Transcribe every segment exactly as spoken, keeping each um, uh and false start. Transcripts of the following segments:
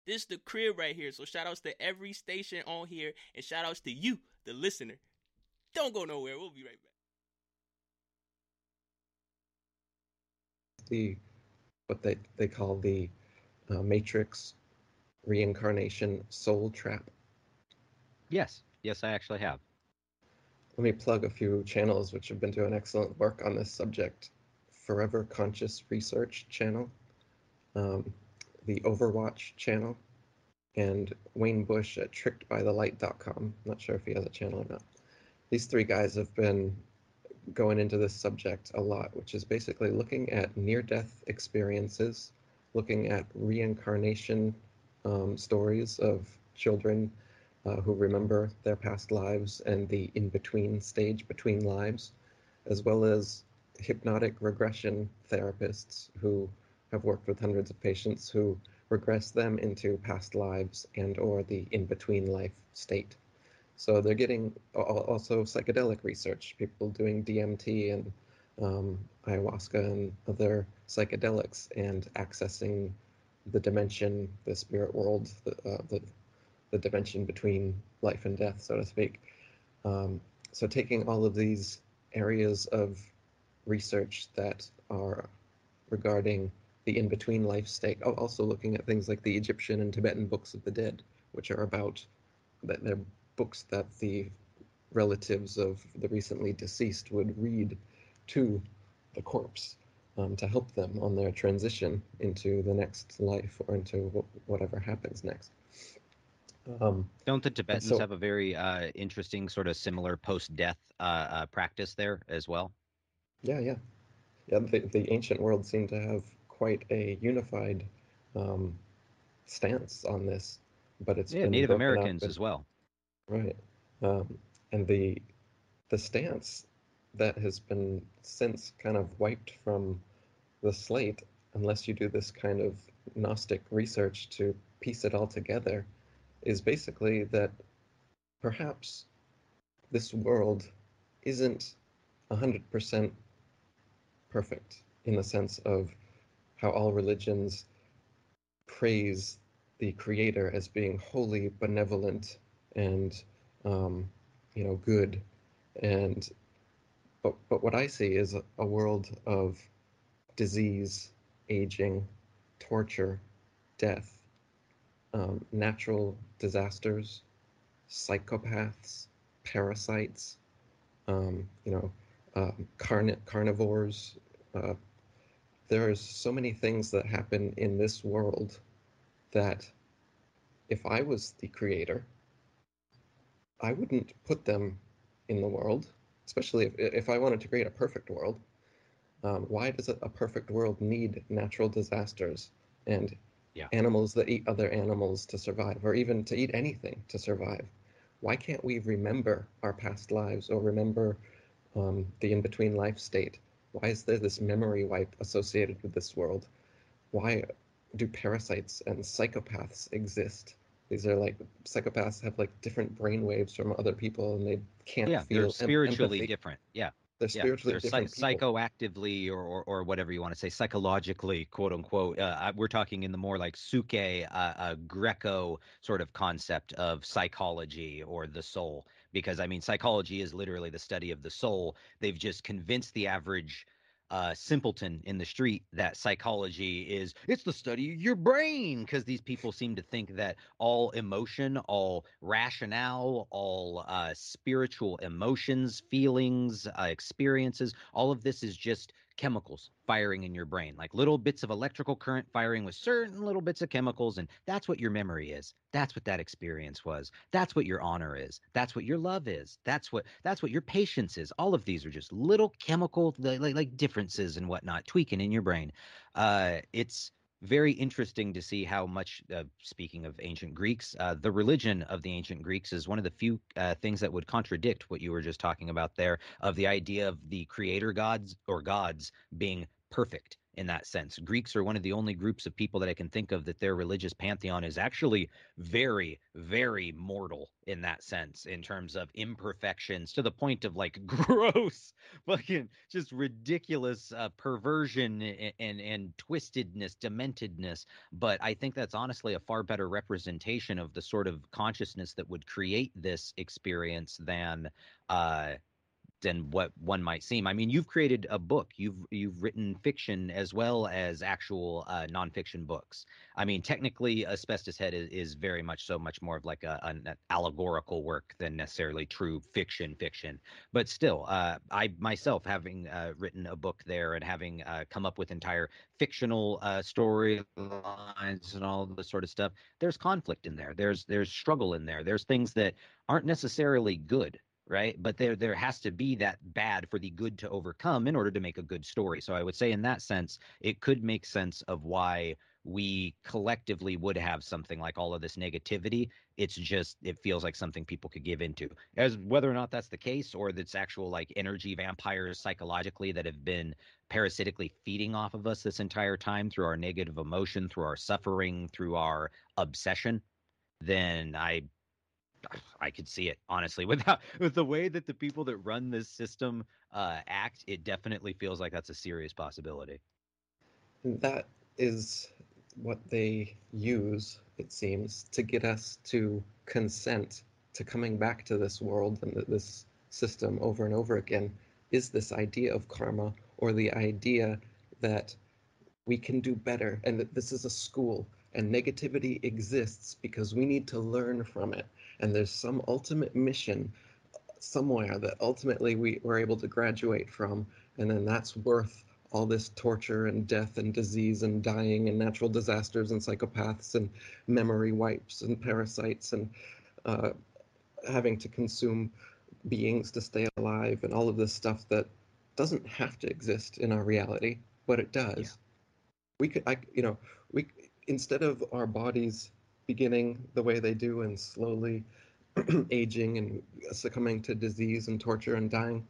This the crib right here. So shout outs to every station on here, and shout outs to you, the listener. Don't go nowhere. We'll be right back. The what they they call the uh, Matrix reincarnation soul trap. Yes, yes, I actually have. Let me plug a few channels which have been doing excellent work on this subject. Forever Conscious Research channel, um, the Overwatch channel, and Wayne Bush at tricked by the light dot com. Not sure if he has a channel or not. These three guys have been going into this subject a lot, which is basically looking at near-death experiences, looking at reincarnation um, stories of children uh, who remember their past lives and the in-between stage between lives, as well as hypnotic regression therapists who have worked with hundreds of patients who regress them into past lives and or the in-between life state. So they're getting also psychedelic research, people doing D M T and um, ayahuasca and other psychedelics and accessing the dimension, the spirit world, the, uh, the, the dimension between life and death, so to speak. Um, so taking all of these areas of research that are regarding the in-between life state, also looking at things like the Egyptian and Tibetan books of the dead, which are about that they're books that the relatives of the recently deceased would read to the corpse um, to help them on their transition into the next life or into wh- whatever happens next. Um, Don't the and Tibetans so, have a very uh, interesting sort of similar post-death uh, uh, practice there as well? yeah, yeah, yeah. The, the ancient world seemed to have quite a unified um, stance on this, but it's Yeah, been Native broken up. Americans And as well. right, um, and the the stance that has been since kind of wiped from the slate, unless you do this kind of Gnostic research to piece it all together, is basically that perhaps this world isn't one hundred percent perfect in the sense of how all religions praise the creator as being wholly benevolent and um, you know good and but but what I see is a, a world of disease, aging, torture, death, um, natural disasters, psychopaths, parasites, um, you know, uh, carn- carnivores. Uh, there's so many things that happen in this world that if I was the creator, I wouldn't put them in the world, especially if, if I wanted to create a perfect world. Um, why does a, a perfect world need natural disasters and Yeah. animals that eat other animals to survive, or even to eat anything to survive? Why can't we remember our past lives or remember um, the in between life state? Why is there this memory wipe associated with this world? Why do parasites and psychopaths exist? These are like psychopaths have like different brain waves from other people and they can't Yeah, they're feel em- spiritually empathy. different. Yeah. They're Yeah, spiritually they're psy- different people. psychoactively or, or or whatever you want to say, psychologically, quote unquote. Uh, I- we're talking in the more like suke, uh, uh, Greco sort of concept of psychology or the soul, because I mean, psychology is literally the study of the soul. They've just convinced the average uh, simpleton in the street that psychology is it's the study of your brain, because these people seem to think that all emotion, all rationale, all uh, spiritual emotions, feelings, uh, experiences, all of this is just chemicals firing in your brain, like little bits of electrical current firing with certain little bits of chemicals. And that's what your memory is. That's what that experience was. That's what your honor is. That's what your love is. That's what that's what your patience is. All of these are just little chemical like, like differences and whatnot tweaking in your brain. Uh, it's very interesting to see how much, uh, speaking of ancient Greeks, uh, the religion of the ancient Greeks is one of the few uh, things that would contradict what you were just talking about there, of the idea of the creator gods or gods being perfect. in that sense. Greeks are one of the only groups of people that I can think of that their religious pantheon is actually very, very mortal in that sense, in terms of imperfections, to the point of like gross, fucking just ridiculous uh, perversion and, and and twistedness, dementedness. But I think that's honestly a far better representation of the sort of consciousness that would create this experience than uh than what one might seem. I mean, you've created a book. You've you've written fiction as well as actual uh, nonfiction books. I mean, technically, Asbestos Head is, is very much so much more of like a, an allegorical work than necessarily true fiction fiction. But still, uh, I myself, having uh, written a book there and having uh, come up with entire fictional uh, storylines and all this sort of stuff, there's conflict in there. There's there's struggle in there. There's things that aren't necessarily good, right? But there there has to be that bad for the good to overcome in order to make a good story. So I would say in that sense, it could make sense of why we collectively would have something like all of this negativity. It's just, it feels like something people could give into. As whether or not that's the case, or that's actual like energy vampires psychologically that have been parasitically feeding off of us this entire time through our negative emotion, through our suffering, through our obsession, then I I could see it, honestly. Without with the way that the people that run this system uh, act, it definitely feels like that's a serious possibility. That is what they use, it seems, to get us to consent to coming back to this world and this system over and over again, is this idea of karma, or the idea that we can do better and that this is a school and negativity exists because we need to learn from it. And there's some ultimate mission somewhere that ultimately we were able to graduate from, and then that's worth all this torture and death and disease and dying and natural disasters and psychopaths and memory wipes and parasites and uh, having to consume beings to stay alive and all of this stuff that doesn't have to exist in our reality, but it does. Yeah. We could, I, you know, we instead of our bodies beginning the way they do and slowly aging and succumbing to disease and torture and dying,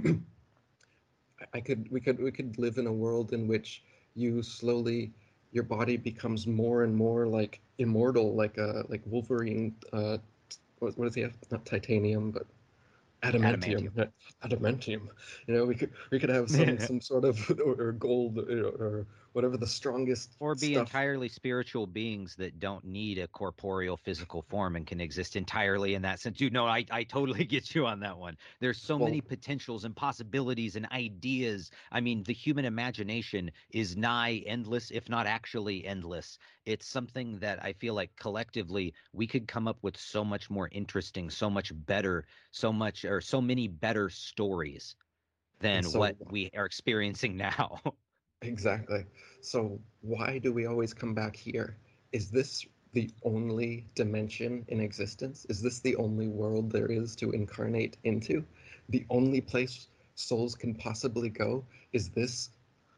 I could, we could, we could live in a world in which you slowly, your body becomes more and more like immortal, like a like Wolverine. Uh, what, what does he have? Not titanium, but adamantium. Adamantium. Adamantium. You know, we could we could have some some sort of or, or gold or, or whatever the strongest or be stuff. Entirely spiritual beings that don't need a corporeal physical form and can exist entirely in that sense. Dude, no, I, I totally get you on that one. There's so well, many potentials and possibilities and ideas. I mean, the human imagination is nigh endless, if not actually endless. It's something that I feel like collectively we could come up with so much more interesting, so much better, so much or so many better stories than so, what we are experiencing now. Exactly. So why do we always come back here? Is this the only dimension in existence? Is this the only world there is to incarnate into? The only place souls can possibly go? Is this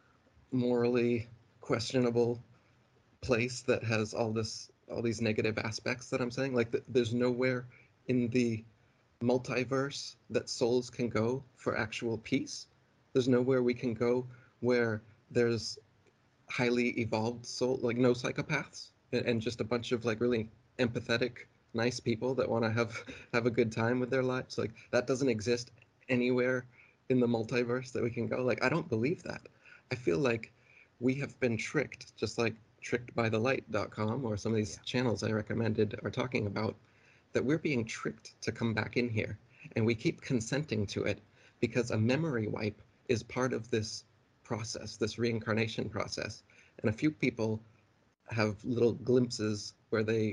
morally questionable place that has all this, all these negative aspects that I'm saying? Like, the, there's nowhere in the multiverse that souls can go for actual peace. There's nowhere we can go where there's highly evolved soul, like no psychopaths, and, and just a bunch of like really empathetic, nice people that want to have have a good time with their lives. Like, that doesn't exist anywhere in the multiverse that we can go. Like, I don't believe that. I feel like we have been tricked, just like tricked by the light dot com or some of these yeah. channels I recommended are talking about, that we're being tricked to come back in here, and we keep consenting to it because a memory wipe is part of this process, this reincarnation process. And a few people have little glimpses where they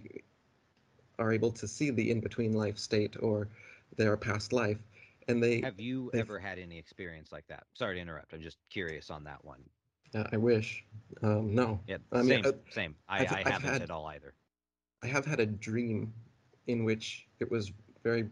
are able to see the in-between life state or their past life. And they have you ever had any experience like that? Sorry to interrupt. I'm just curious on that one. Uh, I wish. Um, no. Yeah, I same, mean, uh, same. I, I've, I I've haven't had, at all either. I have had a dream in which it was very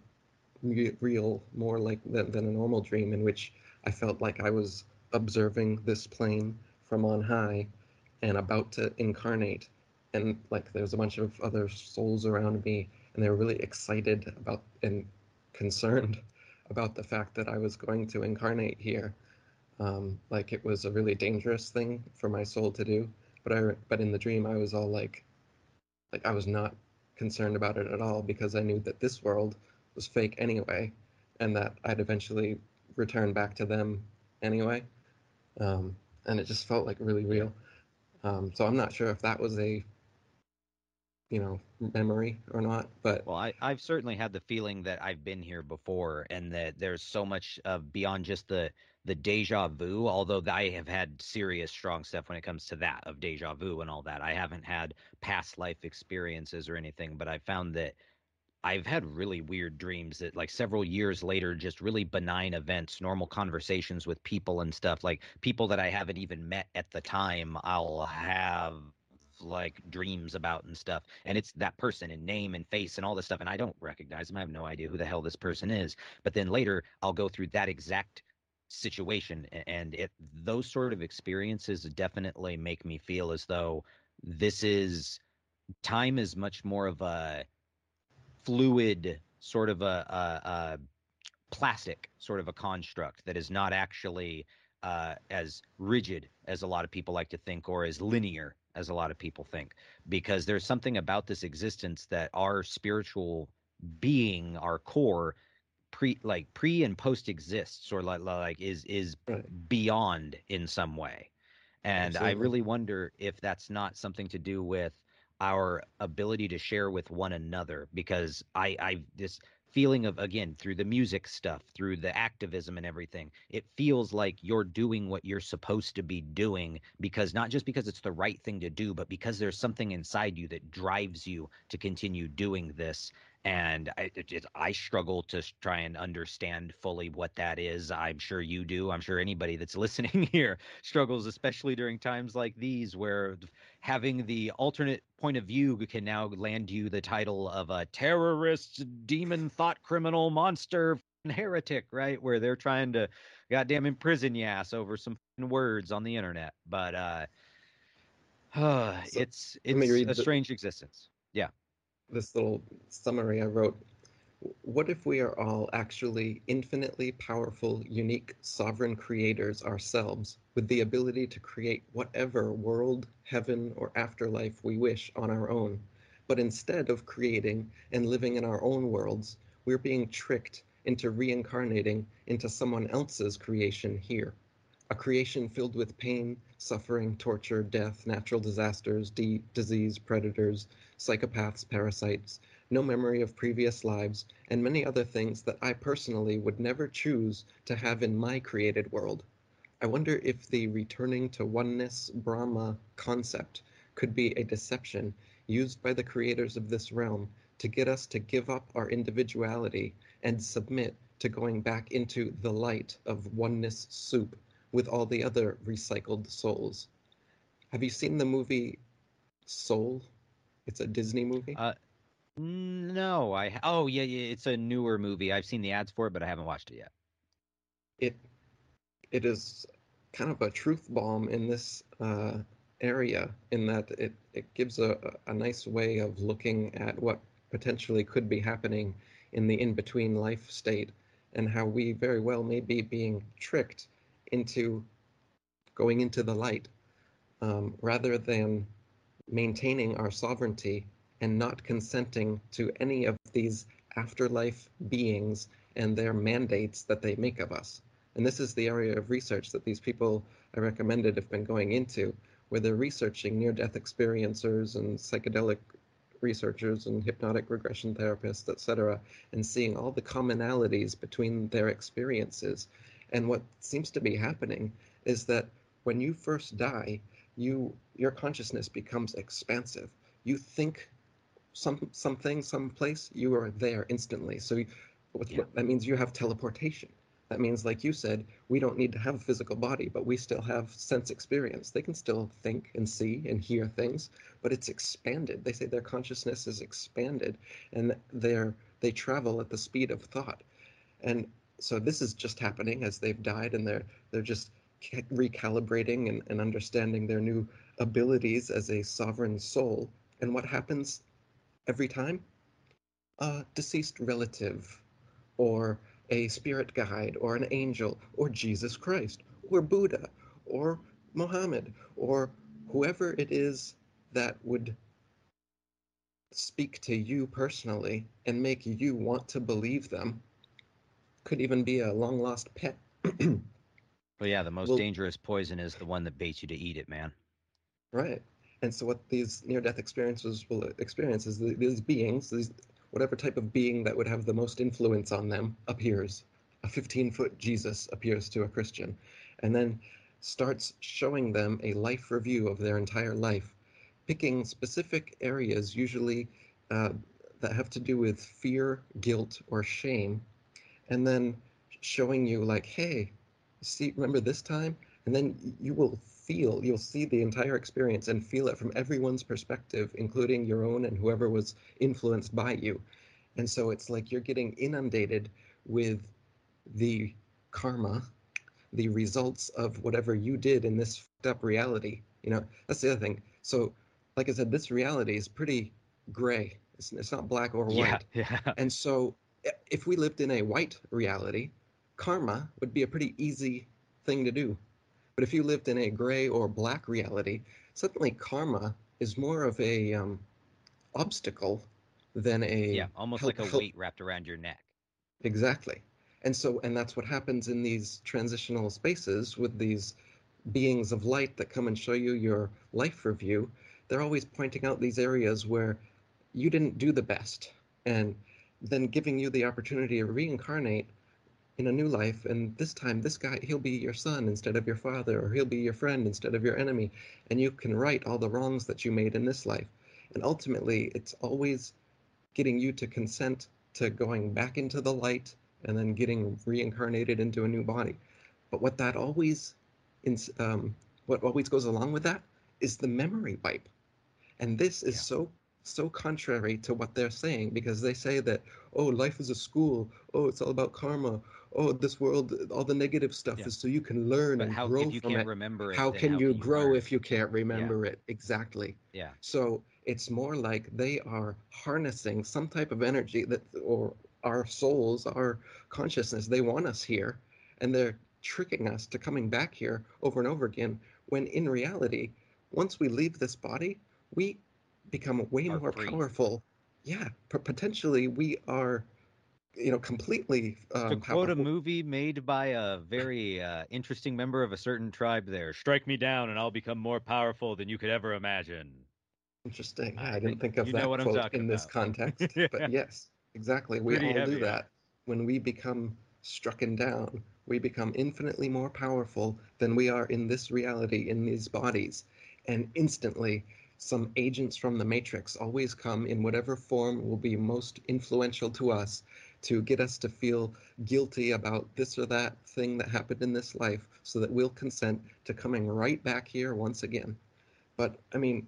real, more like than, than a normal dream, in which I felt like I was observing this plane from on high and about to incarnate, and like there's a bunch of other souls around me, and they were really excited about and concerned about the fact that I was going to incarnate here. um, like it was a really dangerous thing for my soul to do. But I, but in the dream, I was all like, like I was not concerned about it at all because I knew that this world was fake anyway, and that I'd eventually return back to them anyway. Um, and it just felt like really real. Um, so I'm not sure if that was a, you know, memory or not, but Well, I, I've certainly had the feeling that I've been here before and that there's so much of beyond just the the deja vu, although I have had serious strong stuff when it comes to that of deja vu and all that. I haven't had past life experiences or anything, but I found that I've had really weird dreams that like several years later, just really benign events, normal conversations with people and stuff, like people that I haven't even met at the time, I'll have like dreams about and stuff. And it's that person and name and face and all this stuff. And I don't recognize them. I have no idea who the hell this person is. But then later I'll go through that exact situation and it those sort of experiences definitely make me feel as though this is time is much more of a fluid sort of a, a, a plastic sort of a construct that is not actually uh, as rigid as a lot of people like to think or as linear as a lot of people think, because there's something about this existence that our spiritual being, our core, pre like pre and post exists or like like is is right, beyond in some way. And I absolutely. really wonder if that's not something to do with our ability to share with one another, because I, I, this feeling of, again, through the music stuff, through the activism and everything, it feels like you're doing what you're supposed to be doing because not just because it's the right thing to do, but because there's something inside you that drives you to continue doing this. And I, it, it, I struggle to try and understand fully what that is. I'm sure you do. I'm sure anybody that's listening here struggles, especially during times like these, where having the alternate point of view can now land you the title of a terrorist, demon, thought criminal, monster, heretic, right? Where they're trying to goddamn imprison your ass over some words on the internet. But uh, uh So it's let me it's read a the, strange existence. Yeah. this little summary I wrote. What if we are all actually infinitely powerful, unique, sovereign creators ourselves, with the ability to create whatever world, heaven, or afterlife we wish on our own? But instead of creating and living in our own worlds, we're being tricked into reincarnating into someone else's creation here. A creation filled with pain, suffering, torture, death, natural disasters, de- disease, predators, psychopaths, parasites, no memory of previous lives, and many other things that I personally would never choose to have in my created world. I wonder if the returning to oneness Brahma concept could be a deception used by the creators of this realm to get us to give up our individuality and submit to going back into the light of oneness soup with all the other recycled souls. Have you seen the movie Soul? It's a Disney movie. Uh, no, I. Oh, yeah, yeah. It's a newer movie. I've seen the ads for it, but I haven't watched it yet. It it is kind of a truth bomb in this uh, area in that it, it gives a, a nice way of looking at what potentially could be happening in the in-between life state and how we very well may be being tricked into going into the light um, rather than maintaining our sovereignty and not consenting to any of these afterlife beings and their mandates that they make of us. And this is the area of research that these people I recommended have been going into, where they're researching near death experiencers and psychedelic researchers and hypnotic regression therapists, et cetera, and seeing all the commonalities between their experiences. And what seems to be happening is that when you first die, you your consciousness becomes expansive. You think some something, someplace, you are there instantly. So what, Yeah. what that means you have teleportation. That means, like you said, we don't need to have a physical body, but we still have sense experience. They can still think and see and hear things, but it's expanded. They say their consciousness is expanded, and they're they travel at the speed of thought. And so this is just happening as they've died, and they're they're just recalibrating and, and understanding their new abilities as a sovereign soul. And what happens every time? A deceased relative, or a spirit guide, or an angel, or Jesus Christ, or Buddha or Mohammed or whoever it is that would speak to you personally and make you want to believe them. Could even be a long lost pet. But yeah, the most Well, dangerous poison is the one that baits you to eat it, man. right. And so what these near-death experiences will experience is the, these beings, these whatever type of being that would have the most influence on them appears. A fifteen-foot Jesus appears to a Christian, and then starts showing them a life review of their entire life, picking specific areas, usually uh, that have to do with fear, guilt, or shame, and then showing you like, hey, see, remember this time? And then you will feel, you'll see the entire experience and feel it from everyone's perspective, including your own and whoever was influenced by you. And so it's like you're getting inundated with the karma, the results of whatever you did in this fucked up reality. You know, that's the other thing. So, like I said, this reality is pretty gray. It's, it's not black or Yeah, white. yeah. And so, if we lived in a white reality, karma would be a pretty easy thing to do. But if you lived in a gray or black reality, suddenly karma is more of a um, obstacle than Yeah, a almost help. like a help. weight wrapped around your neck. Exactly. And so, and that's what happens in these transitional spaces with these beings of light that come and show you your life review. They're always pointing out these areas where you didn't do the best and then giving you the opportunity to reincarnate in a new life. And this time, this guy, he'll be your son instead of your father, or he'll be your friend instead of your enemy. And you can right all the wrongs that you made in this life. And ultimately, it's always getting you to consent to going back into the light and then getting reincarnated into a new body. But what that always, um, what always goes along with that is the memory wipe. And this is Yeah. so so contrary to what they're saying, because they say that, oh, life is a school, oh, it's all about karma, oh, this world, all the negative stuff Yeah. is so you can learn But and how, grow if you from can't it. remember it, How then can how you can you grow learn? if you can't Yeah. remember it? Exactly. Yeah. So it's more like they are harnessing some type of energy that, or our souls, our consciousness, they want us here, and they're tricking us to coming back here over and over again, when in reality, once we leave this body, we become way Are more free. powerful. Yeah, p- potentially we are, you know, completely To um, quote a powerful. movie made by a very uh, interesting member of a certain tribe there, strike me down and I'll become more powerful than you could ever imagine. Interesting. Yeah, I I didn't think think of you know that what I'm quote talking in this about. context, but Yeah, yes, exactly. We pretty all do heavy, huh? that. When we become strucken down, we become infinitely more powerful than we are in this reality, in these bodies. And instantly, some agents from the Matrix always come in whatever form will be most influential to us to get us to feel guilty about this or that thing that happened in this life so that we'll consent to coming right back here once again. But I mean,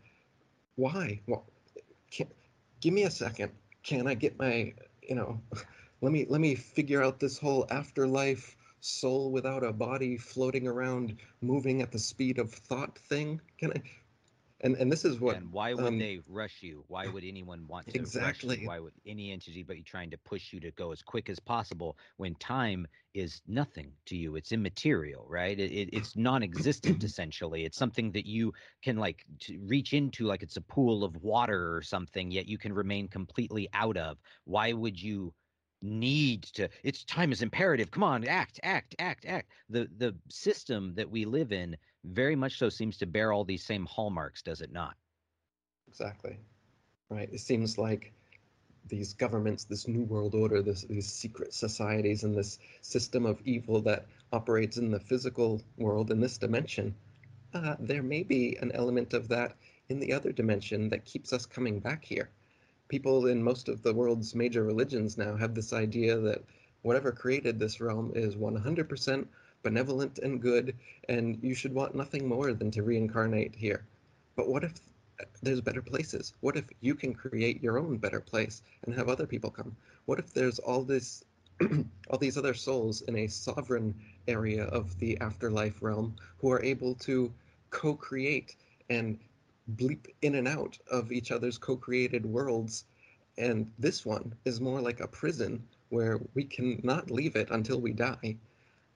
why? Well, can, give me a second. Can I get my, you know, let me let me figure out this whole afterlife soul without a body floating around moving at the speed of thought thing? Can I? And and this is Yeah, what and why would um they rush you? Why would anyone want to rush you? exactly. Why would any entity but you trying to push you to go as quick as possible when time is nothing to you? It's immaterial, right? It, it, it's non-existent essentially. It's something that you can like to reach into like it's a pool of water or something, yet you can remain completely out of. Why would you need to? It's time is imperative. Come on, act, act, act, act. The the system that we live in very much so seems to bear all these same hallmarks, does it not? Exactly. Right. It seems like these governments, this new world order, this, these secret societies, and this system of evil that operates in the physical world in this dimension, uh, there may be an element of that in the other dimension that keeps us coming back here. People in most of the world's major religions now have this idea that whatever created this realm is one hundred percent benevolent and good, and you should want nothing more than to reincarnate here. But what if there's better places? What if you can create your own better place and have other people come? What if there's all this all these other souls in a sovereign area of the afterlife realm who are able to co-create and bleep in and out of each other's co-created worlds, and this one is more like a prison where we cannot leave it until we die.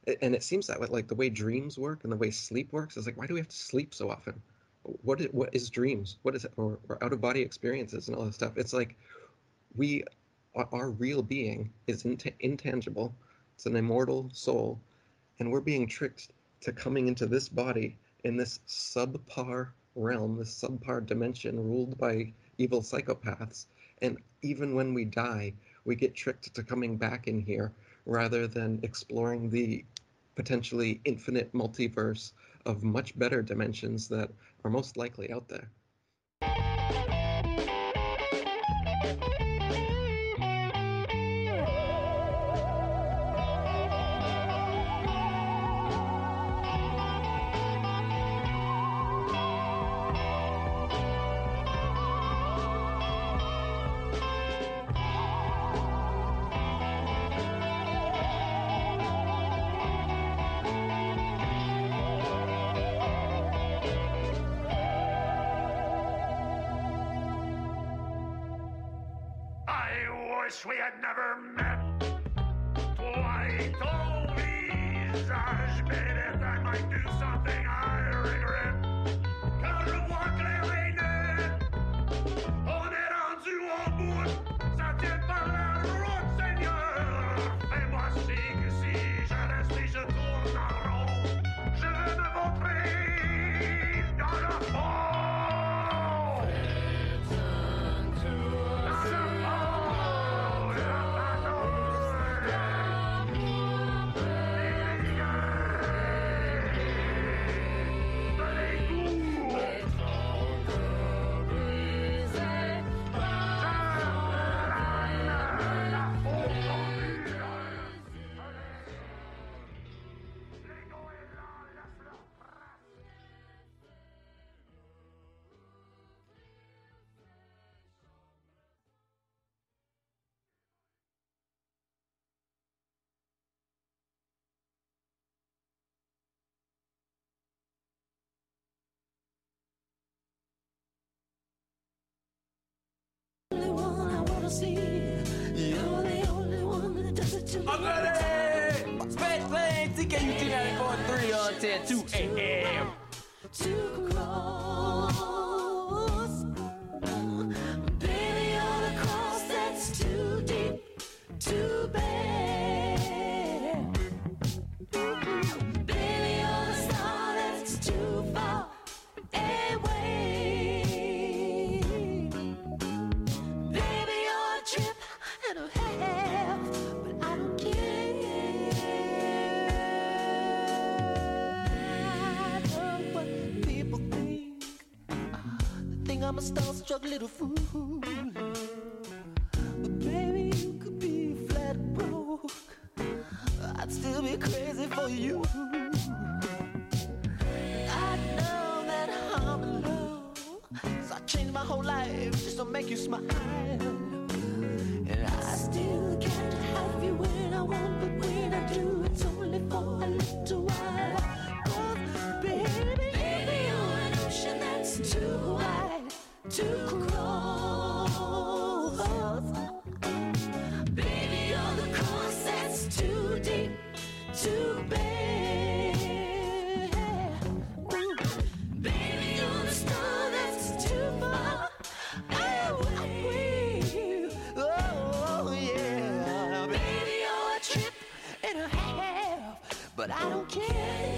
And it seems that way, like the way dreams work and the way sleep works is like, why do we have to sleep so often? What is, what is dreams? What is it? Or, or out of body experiences and all this stuff. It's like we, our real being is int- intangible. It's an immortal soul. And we're being tricked to coming into this body in this subpar realm, this subpar dimension ruled by evil psychopaths. And even when we die, we get tricked to coming back in here rather than exploring the potentially infinite multiverse of much better dimensions that are most likely out there. wish we had never met. Toi, ton visage m'aidait, I might do something I regret. Quand je vois clair et net, on est rendu au bout, ça tient par la route, Seigneur. Fais-moi signe que si je reste et je tourne en rond, je vais me vautrer dans le fond. I'm ready! Space plane, T K U T ninety-four point three on ten two A M. To cross, baby, on a cross that's too deep, too bad. Baby, on a star that's too far away. Baby, on a trip and a half, but I don't care. I know what people think. They think I'm a starstruck little fool. But baby, you could be flat broke. I'd still be crazy for you. I know that I'm in love, so I changed my whole life just to make you smile. And I still can't have you when I want, but when I do, it's only for a little while. 'Cause baby, baby, you're an ocean that's too wide to cross. Baby, you're the cross that's too deep, too bad. Ooh. Baby, you're the star that's too far away. Oh, yeah. Baby, you're a trip and a half, but I don't care.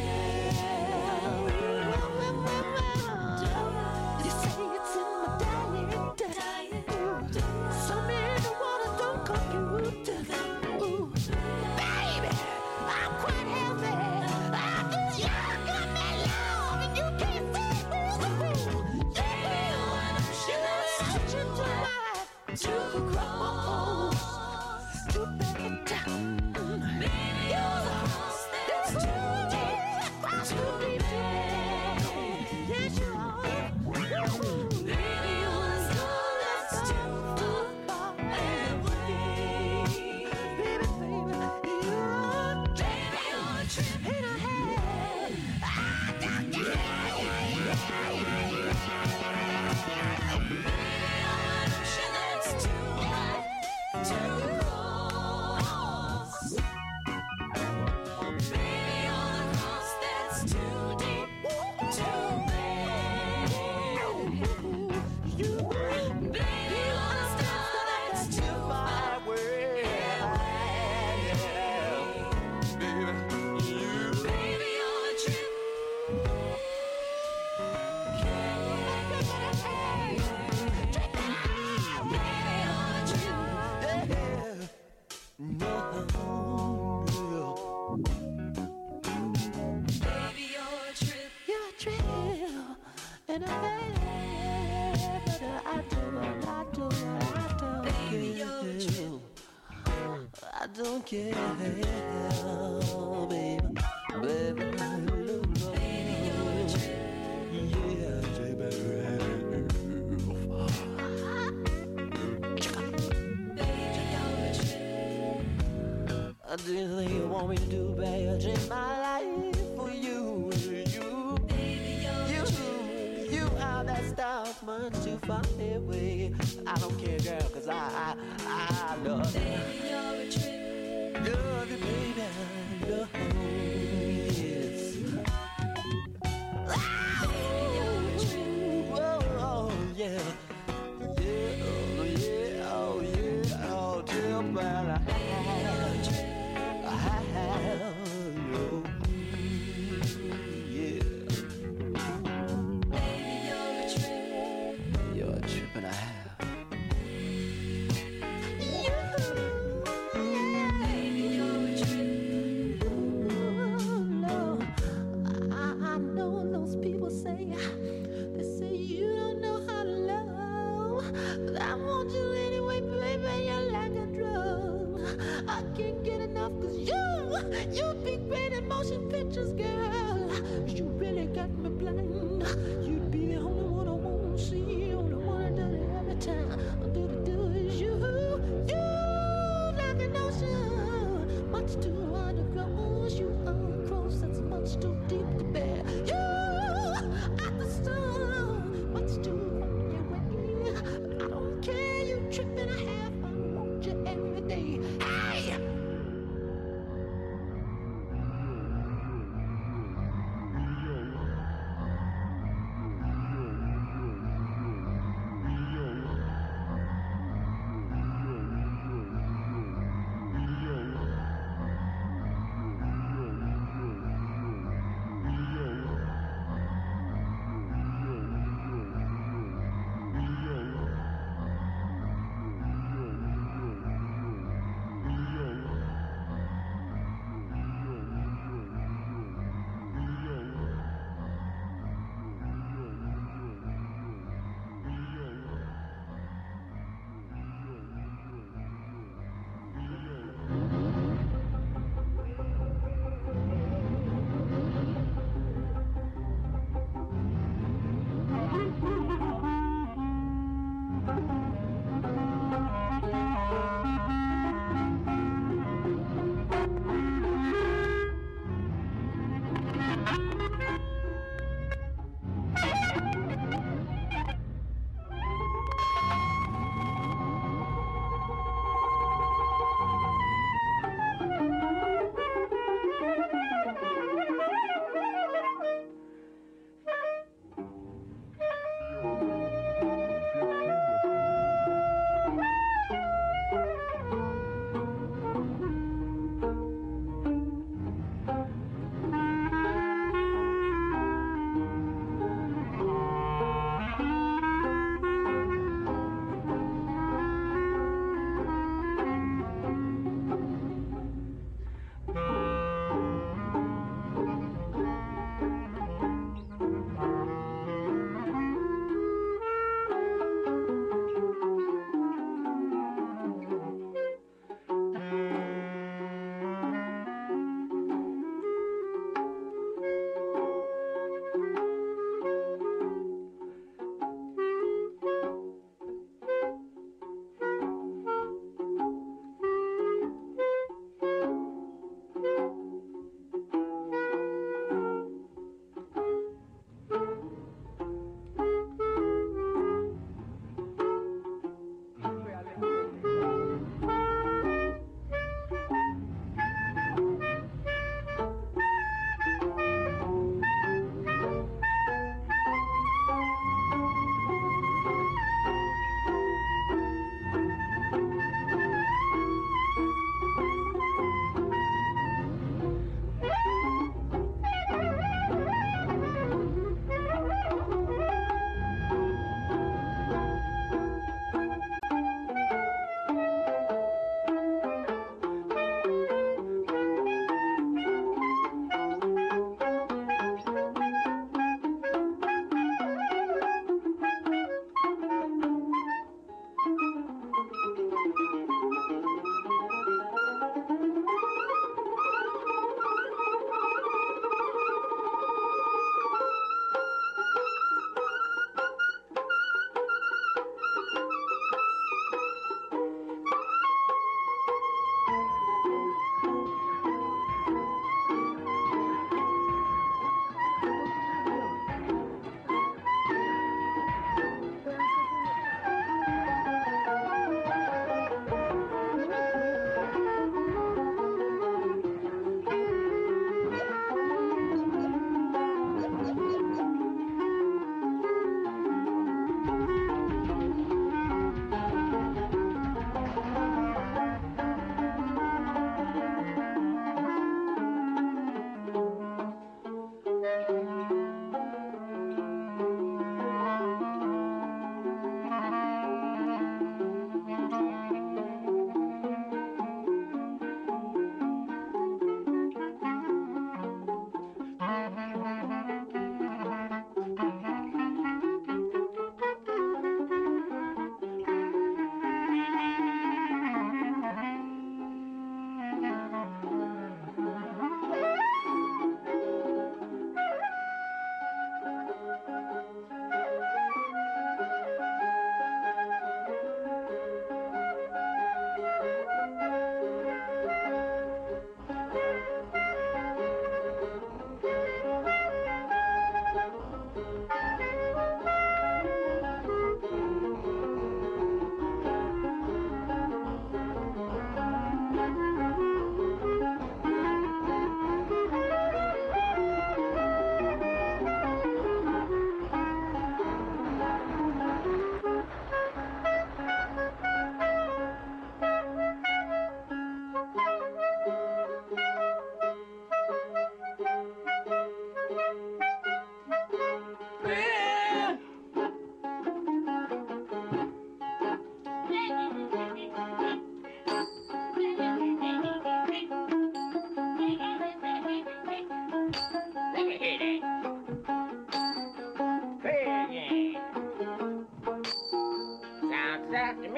You say it's in my diet. Some in the water don't compute. Ooh. Baby, I'm quite healthy. I think you got me love and you can't see. Baby, you're an ocean that's too wide to cross. Too bad. Baby, you're the cross that's too deep, too deep. Yes, you are. Baby, you're the star that's too far away. Baby, baby, you're a baby, you're a trip and a half. I don't care. Baby, you're an ocean that's too wide to cross. Baby, I don't care, baby, baby. Yeah, I didn't think you want me to do bad in my life for you, you, you, you have that stuff much too far away. I don't care, girl, 'cause I, I, I love you. Love you, baby, love you, yes. Oh, oh, yeah. Yeah, oh, yeah, oh, yeah, oh, tell me I have you. Yeah. You're a trip and a half. You big brain and motion pictures, girl. You really got me blind. You'd be the only one I want to see. Only one I do it every time. I do the do is you. You like an ocean. Much too hard to cross. You are cross that's much too deep to bear. You at the sun. Much too far away. I don't care. You trip and a half. I want you every day. Hey!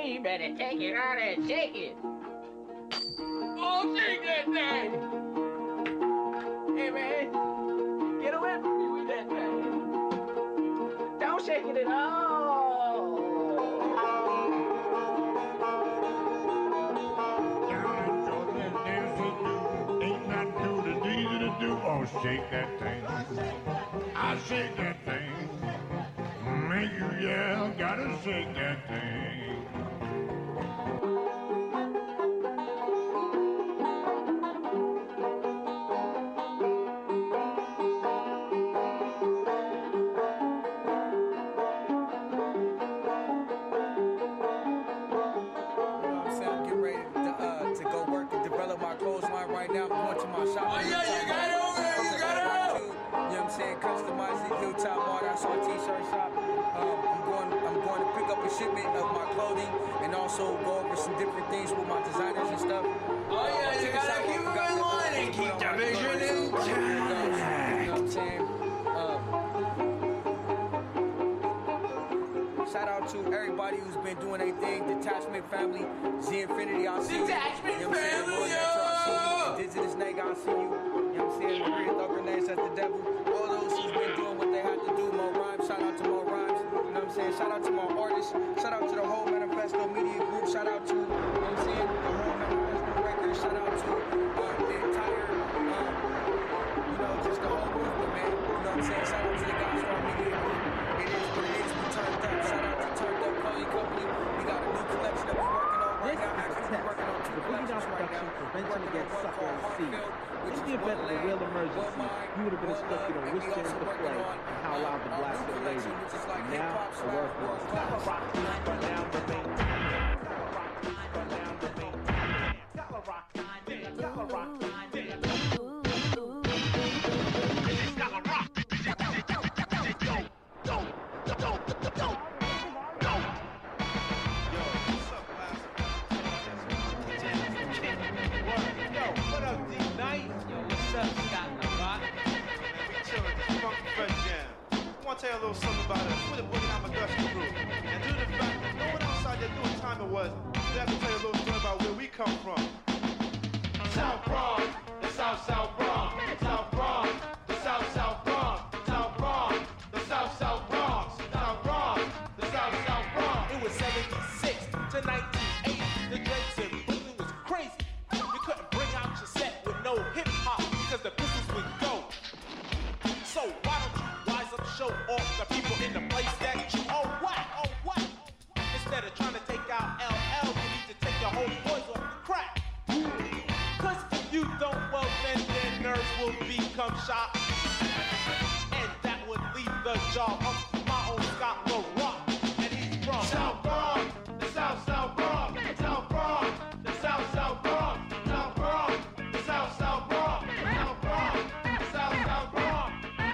me, you better take it out and shake it. Oh, shake that thing. Hey, man, get away from me with that thing. Don't shake it at all. Down in Georgia, there's a do. Ain't nothing too that's easy to do. Oh, shake that thing. I shake that thing. Make you yell, gotta shake that thing. Shipment of my clothing and also go over some different things with my designers and stuff. Oh yeah, you gotta keep it going and keep the vision in check. You know what I'm saying? Um, shout out to everybody who's been doing their thing. Detachment family, Z Infinity, I'll see you. Detachment you know family, yo! Indigenous Snake, I'll see you. You know what I'm saying? Maria Thug Grenades at the devil. All those who's been doing what they had to do. Mo Rhymes, shout out to Mo Rhymes. You know what I'm saying? Shout out to my artists. Shout out to the whole Manifesto Media Group. Shout out to, you know what I'm saying, the whole Manifesto Records. Shout out to uh, the entire, um, you know, just the whole movement, man. You know what I'm saying? Shout out to the Godstar Media Group. It is what it is. We turned up. Shout out to Turned Up Clothing Company. We got a new collection that we're working on right now. Actually, we're working on two collections right now. Prevention against sucker and seed. In the event of a real emergency, you would have been instructed on which channel to play and how loud to blast the radio. Now, the work was rock run down the main run down the main Dollar rock, dollar rock, Dollar rock. Go, go, go, go, go, go. Yo, what's up, class? Yo, what up, D Night? Yo, what's up, Scott LaRock? We chillin' this funky fresh jam. I want to tell you a little something about us. We're the Boogie Down McGusty crew. And due to the fact that no one outside there knew what time it was, we have to tell you a little story about where we come from. South Bronx, the South South Bronx, South Bronx, the South South Bronx, South Bronx, the South South Bronx, South Bronx, the South South Bronx. It was seventy-six to nineteen eighty. The Drakes in Brooklyn was crazy. You couldn't bring out your set with no hip hop because the pistols would go. So why don't you wise up, show off the people in the place that you oh what, oh what? Instead of trying to take out L L, you need to take your whole boys off the crack. Cause if you don't, well then their nerves will become shot. And that would leave the job of my own Scott LaRock. And he's from South Bronx, the South South Bronx, South Bronx, the South South Bronx, South Bronx, the South South Bronx, South Bronx, the South South Bronx.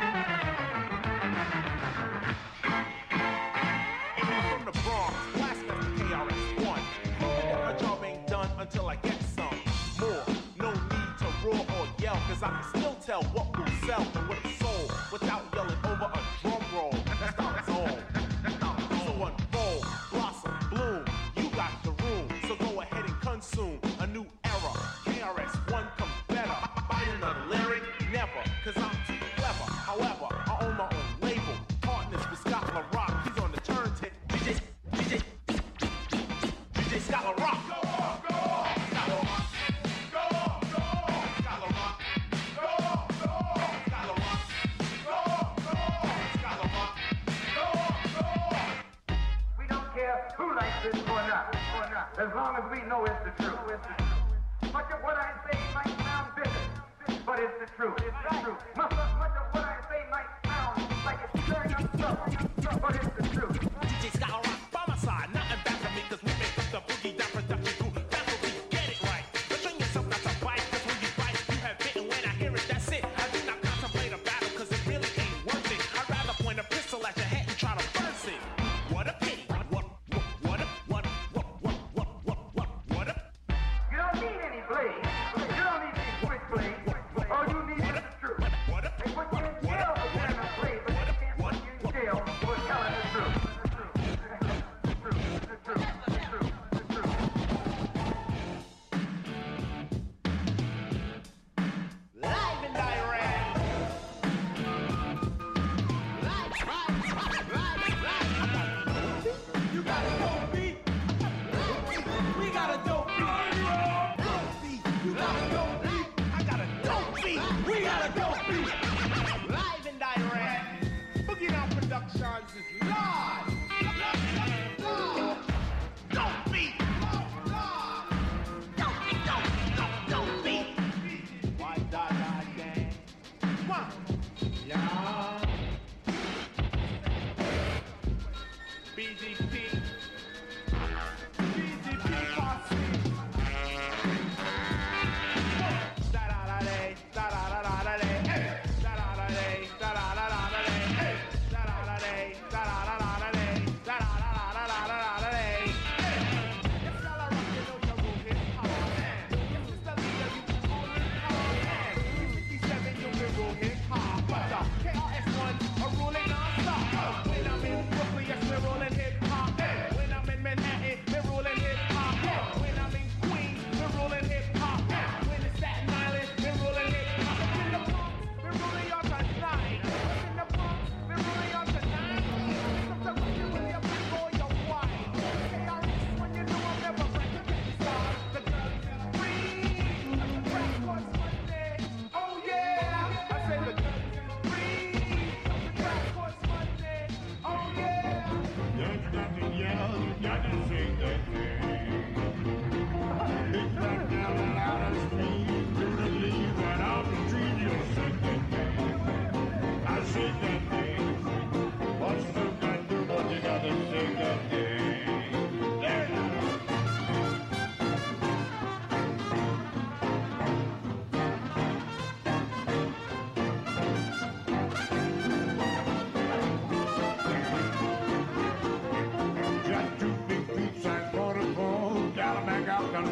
From the Bronx, last night K R S One. My job ain't done until I get some more. No need to roar or yell, cause I can still tell what will sell and what is sold without yelling over a drum roll. That's not its own. So unfold, blossom, bloom. You got the room, so go ahead and consume a new era. K R S One comes better. Buy another lyric? Never, cause I'm too clever. However, I own my own label. Partners with Scott LaRock. He's on the turntable. D J, D J, D J Scott LaRock. Go on, go on, Scott LaRock. Go on, go on, Scott LaRock. Go on, go on, Scott LaRock. Go on, go on, Scott LaRock. Go on, go on. We don't care who likes this or not, or not, as long as we know it's the truth. It's the truth. Much of what I say might sound bitter, but it's the truth. It's the truth. Much of, much of what I say might sound like it's stirring up trouble, but it's the truth. D J Scott LaRock by my side. Nothing bad for me, cause we make up the Boogie Down production crew. That's what we get it right. But train yourself not to bite, cause when you bite, you have bitten. When I hear it, that's it. I do not contemplate a battle, cause it really ain't worth it. I'd rather point a pistol at your head and try to burst it. What a pity. What, what, what a, what, what, what, what, what, what, what a. You don't need any blades. You don't need any switchblades. All you need is the truth. What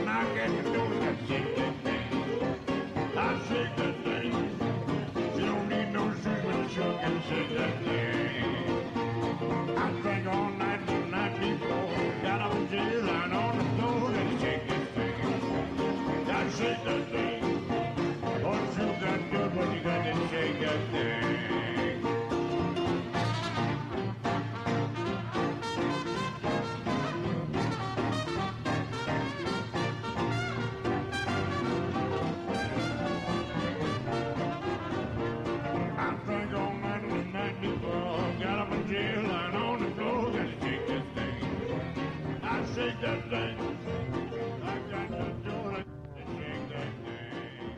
when I get to doing that, shake that thing. I shake that thing. You don't need no shoes when you sure can shake that thing. I drank all night the night before. Got up and jail line on the floor and shake that thing. I shake that thing. Oh, you got good when you got to shake that thing. Shake that thing. I got to do it. Shake that thing.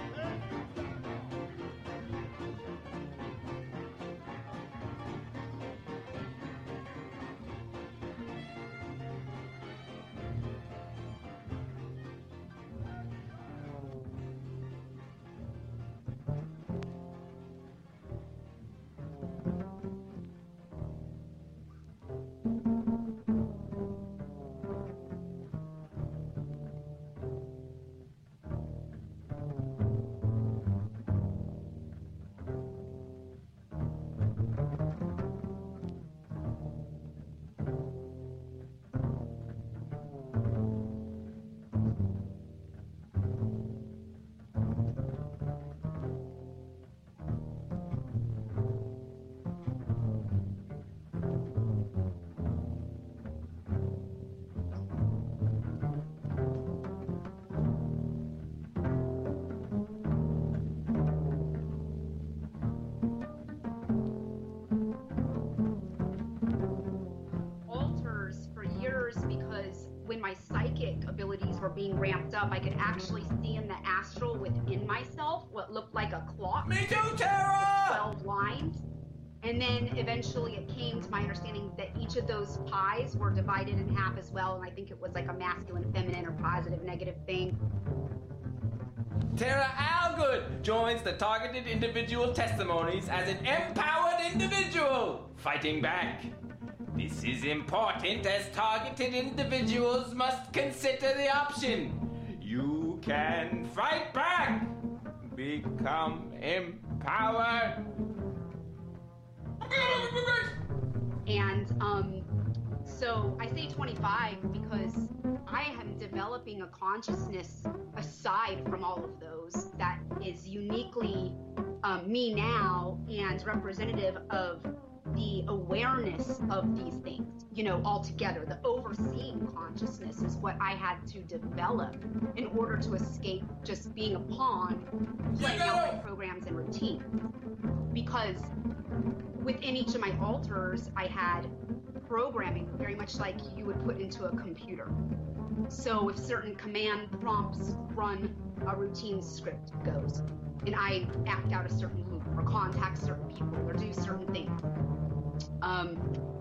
Were being ramped up, I could actually see in the astral within myself what looked like a clock. Me too, Tara! twelve lines. And then eventually it came to my understanding that each of those pies were divided in half as well, and I think it was like a masculine, feminine, or positive, negative thing. Tara Algood joins the targeted individual testimonies as an empowered individual, fighting back. This is important as targeted individuals must consider the option. You can fight back. Become empowered. And um, so I say twenty-five because I am developing a consciousness aside from all of those that is uniquely um, me now and representative of the awareness of these things, you know, altogether. The overseeing consciousness is what I had to develop in order to escape just being a pawn, playing out my programs and routines. Because within each of my altars, I had programming very much like you would put into a computer. So if certain command prompts run, a routine script goes, and I act out a certain loop or contact certain people or do certain things. Um,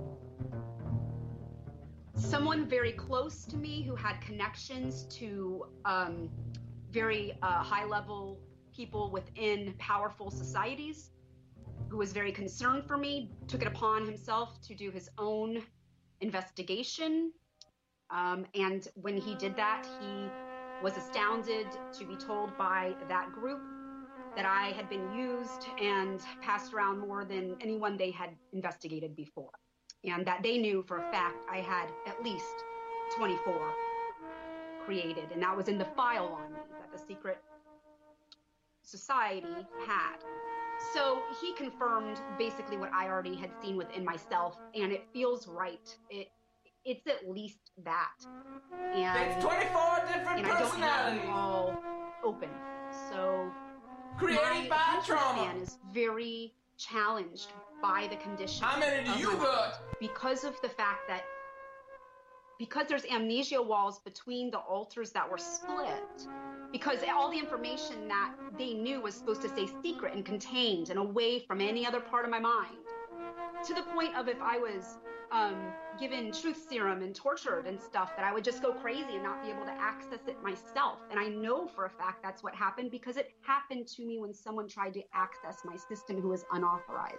someone very close to me who had connections to um, very uh, high-level people within powerful societies, who was very concerned for me, took it upon himself to do his own investigation. Um, and when he did that, he was astounded to be told by that group that I had been used and passed around more than anyone they had investigated before. And that they knew for a fact I had at least twenty-four created. And that was in the file on me that the secret society had. So he confirmed basically what I already had seen within myself, and it feels right. It It's at least that. And it's twenty-four different and personalities. I don't have them all open. So created by trauma is very challenged by the condition. How many do you got? Because of the fact that because there's amnesia walls between the altars that were split, because all the information that they knew was supposed to stay secret and contained and away from any other part of my mind, to the point of if I was um, given truth serum and tortured and stuff, that I would just go crazy and not be able to access it myself. And I know for a fact that's what happened, because it happened to me when someone tried to access my system who was unauthorized.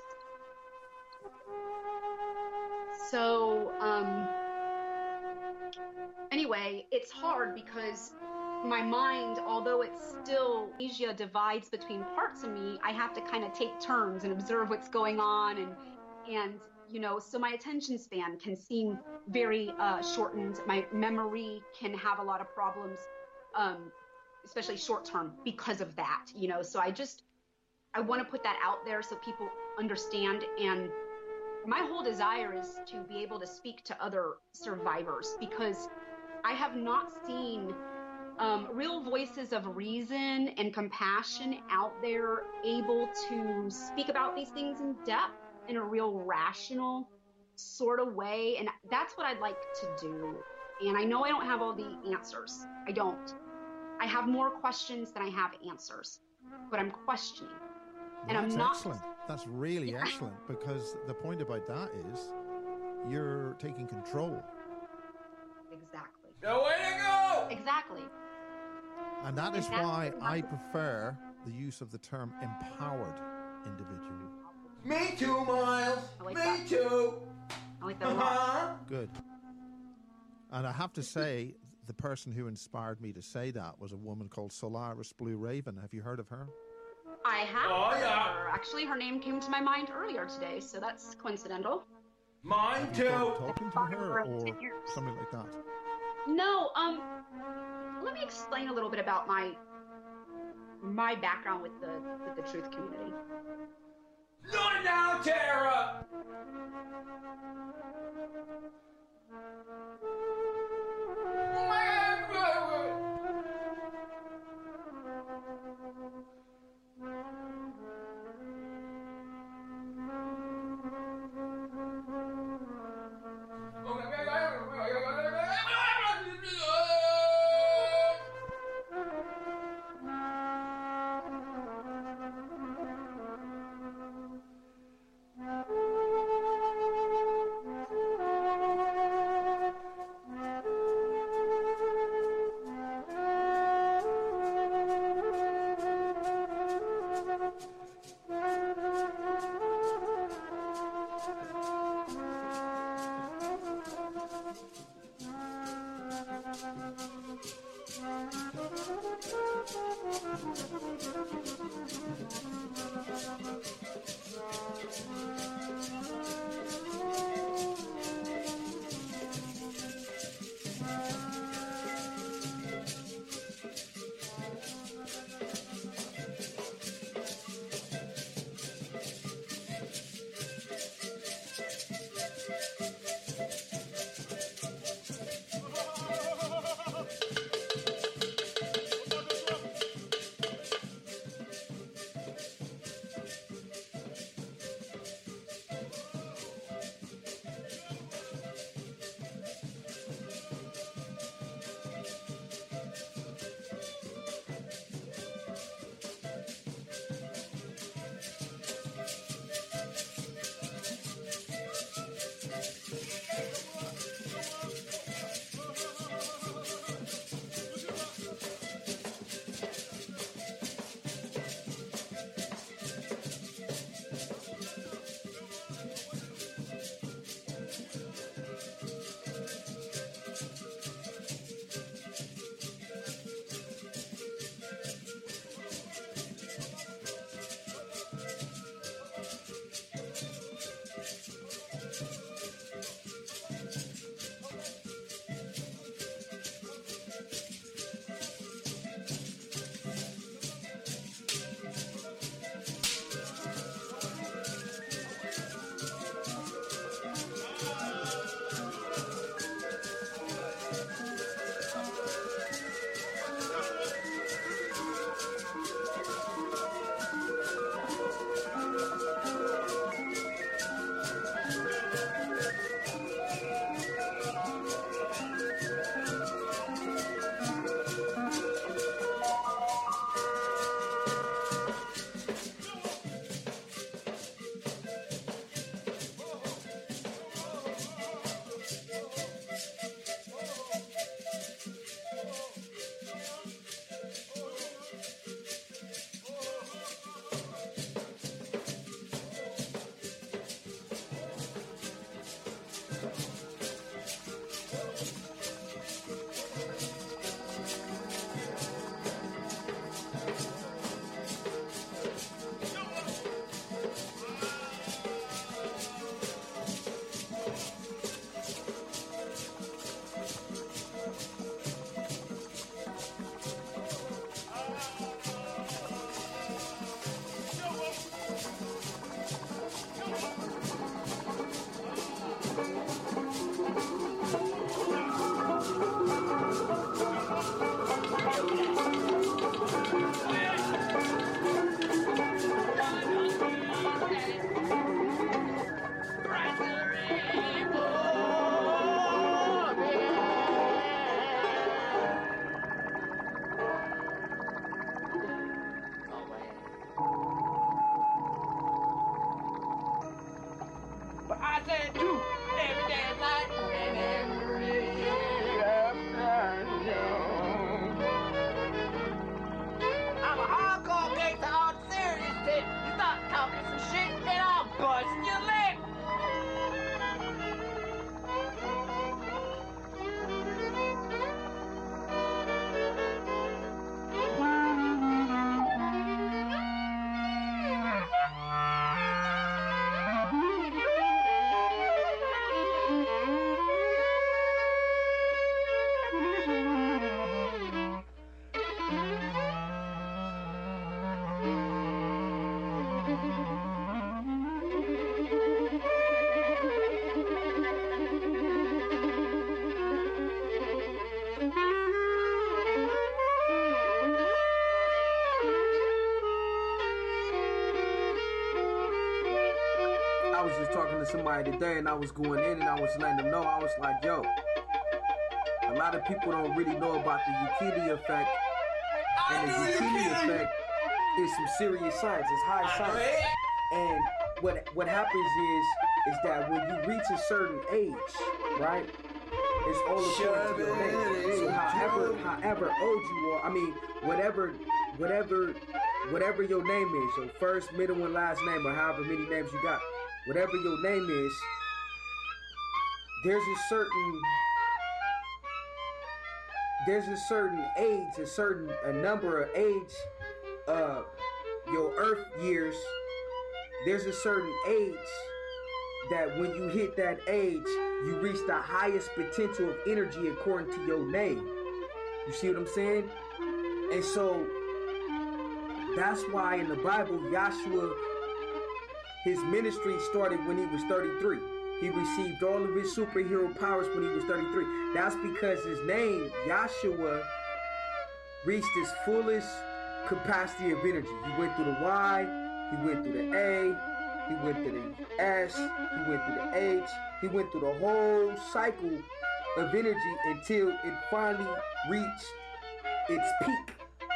So, um, anyway, it's hard because my mind, although it's still Asia divides between parts of me, I have to kind of take turns and observe what's going on, and and you know, so my attention span can seem very uh, shortened. My memory can have a lot of problems, um, especially short term, because of that. You know, so I just I want to put that out there so people understand. And my whole desire is to be able to speak to other survivors, because I have not seen um, real voices of reason and compassion out there able to speak about these things in depth in a real rational sort of way. And that's what I'd like to do. And I know I don't have all the answers. I don't. I have more questions than I have answers, but I'm questioning. And That's I'm not excellent. That's really Yeah. excellent, because the point about that is you're taking control. Exactly. The way to go! Exactly. And that is And that's why what I happens. prefer the use of the term empowered individual. Me too, Miles. I like Me that. too. I like that a lot. Uh-huh. Good. And I have to say, the person who inspired me to say that was a woman called Solaris Blue Raven. Have you heard of her? I have Oh, heard yeah. her. Actually, her name came to my mind earlier today, so that's coincidental. Mine Have you too. tried talking to her for or ten years. something like that? No, um, let me explain a little bit about my my background with the with the truth community. Not now, Tara! talking to somebody today, and I was going in, and I was letting them know. I was like, yo, a lot of people don't really know about the Ukili effect, and the Ukili effect is some serious science. It's high science, and what what happens is is that when you reach a certain age, right? It's all according to your name. So however, however old you are, I mean, whatever, whatever, whatever your name is, your first, middle, and last name, or however many names you got, whatever your name is, there's a certain, there's a certain age, a certain a number of age, uh, your Earth years. There's a certain age that when you hit that age, you reach the highest potential of energy according to your name. You see what I'm saying? And so that's why in the Bible, Yahshua, his ministry started when he was thirty-three. He received all of his superhero powers when he was thirty-three. That's because his name, Yahshua, reached his fullest capacity of energy. He went through the Y, he went through the A, he went through the S, he went through the H, he went through the whole cycle of energy until it finally reached its peak.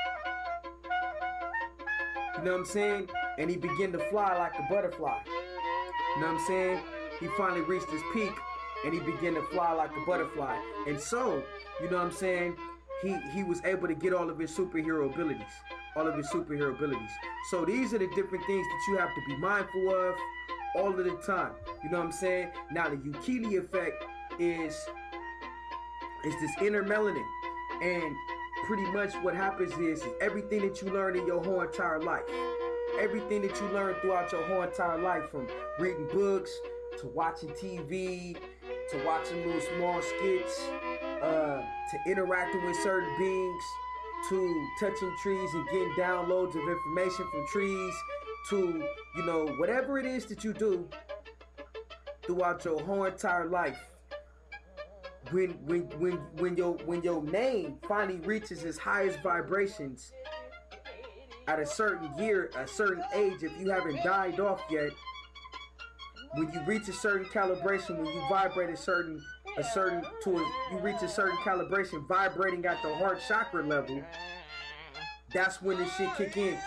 You know what I'm saying? And he began to fly like a butterfly. You know what I'm saying? He finally reached his peak and he began to fly like a butterfly. And so, you know what I'm saying? He, he was able to get all of his superhero abilities. All of his superhero abilities. So these are the different things that you have to be mindful of all of the time. You know what I'm saying? Now the Ukili effect is, is this inner melanin. And pretty much what happens is, is everything that you learn in your whole entire life. Everything that you learn throughout your whole entire life, from reading books, to watching T V, to watching little small skits, uh, to interacting with certain beings, to touching trees and getting downloads of information from trees, to, you know, whatever it is that you do throughout your whole entire life. When when when when your when your name finally reaches its highest vibrations at a certain year, a certain age, if you haven't died off yet, when you reach a certain calibration, when you vibrate a certain a certain to a, you reach a certain calibration vibrating at the heart chakra level, that's when this shit kick in.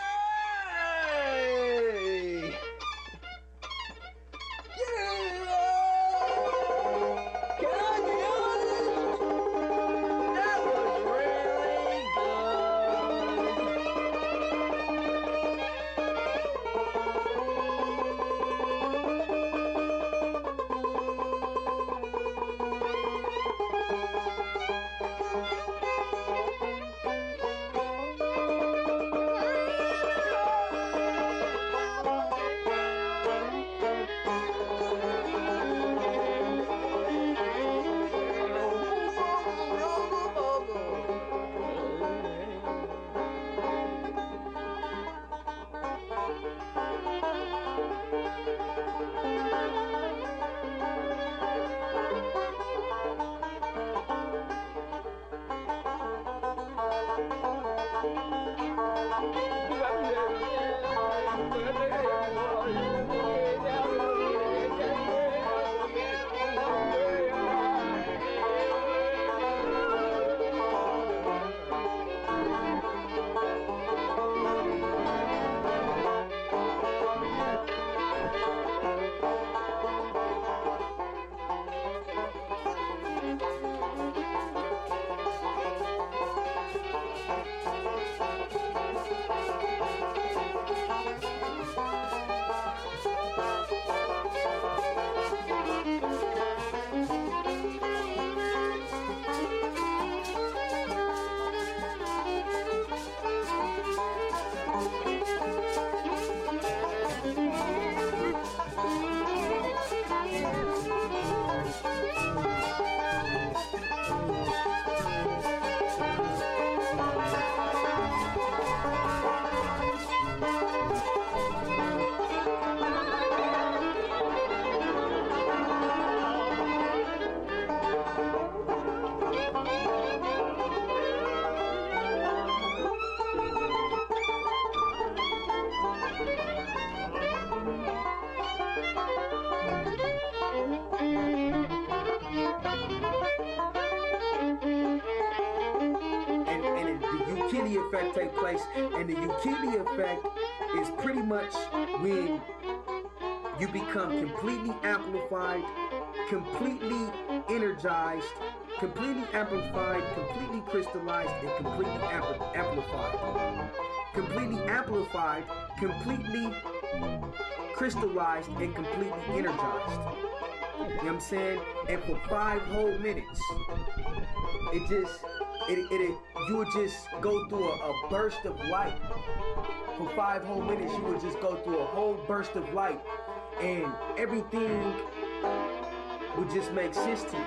Ukili effect take place. And the Ukili effect is pretty much when you become completely amplified, completely energized, completely amplified, completely crystallized, and completely ampl- amplified. Completely amplified, completely crystallized, and completely energized. You know what I'm saying? And for five whole minutes, it just, it, it, it you would just go through a, a burst of light. For five whole minutes, you would just go through a whole burst of light, and everything would just make sense to you.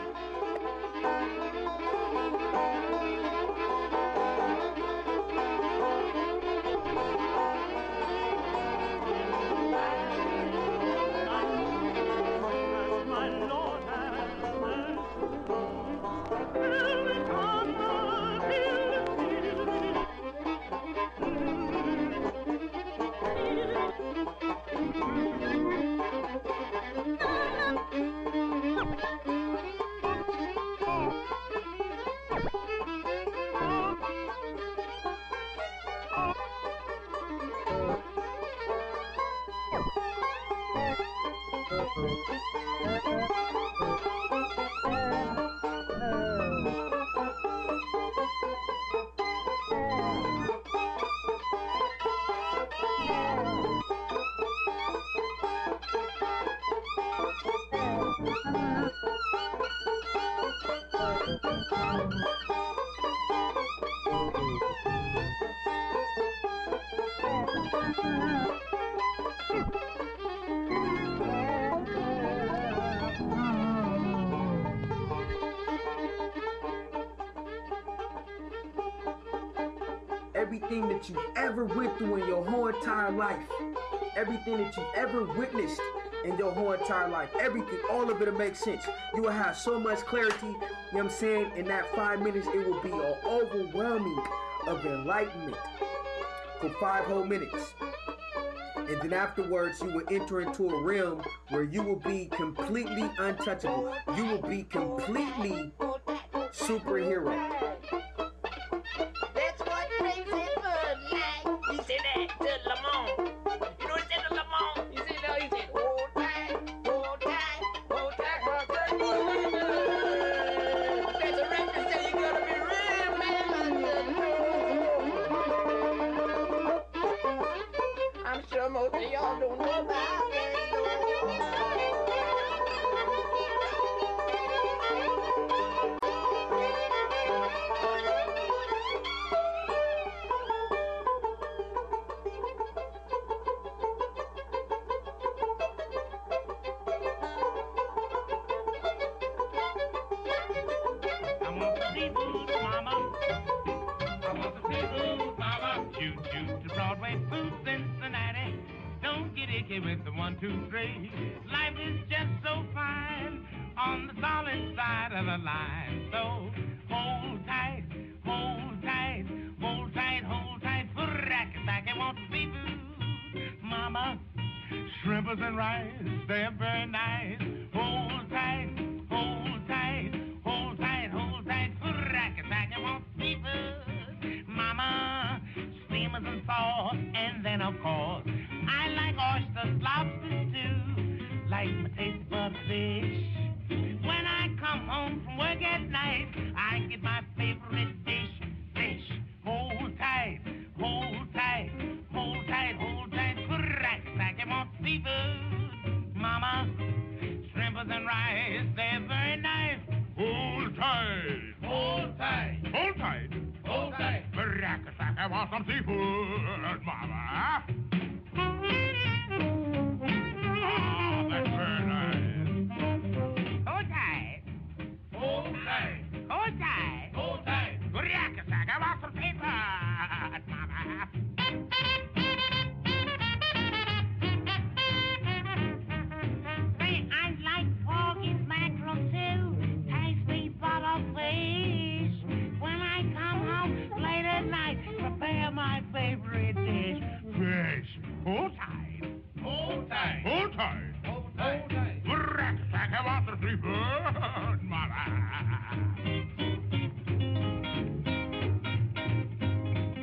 Everything that you've ever went through in your whole entire life, everything that you've ever witnessed in your whole entire life, everything, all of it'll make sense. You will have so much clarity, you know what I'm saying? In that five minutes, it will be an overwhelming of enlightenment for five whole minutes. And then afterwards, you will enter into a realm where you will be completely untouchable. You will be completely superhero. That's what makes it fun. Like he said that to Lamont. You know what he said to Lamont? He said, no, he said, hold tight, hold tight, hold tight, hold tight. That's a reference that you gotta be real, man. I'm sure most of y'all don't know about that. With the one, two, three. Life is just so fine on the solid side of the line. So hold tight, hold tight, hold tight, hold tight. Rack-a-back, I want seafood. Mama, shrimpers and rice, they're very nice. Hold tight, hold tight, hold tight, hold tight. Rack-a-back, I want seafood. Mama, steamers and sauce, and then of course I like oysters, lobsters too, like my taste bud fish. When I come home from work at night, I get my favorite dish, fish. Hold tight, hold tight, hold tight, hold tight. Rack-a-back, I want seafood. Mama, shrimpers and rice, they're very nice. Hold tight, hold tight, hold tight, hold tight. Rack-a-back, I want some seafood, Mama.